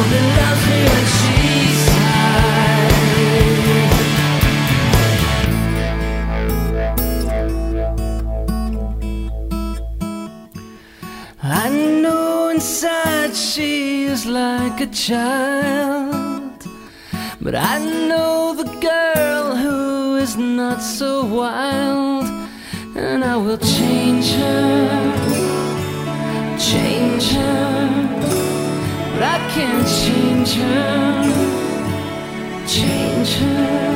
that loves me when she's high. I know inside she is like a child, but I know the girl who is not so wild. And I will change her, but I can't change her, change her.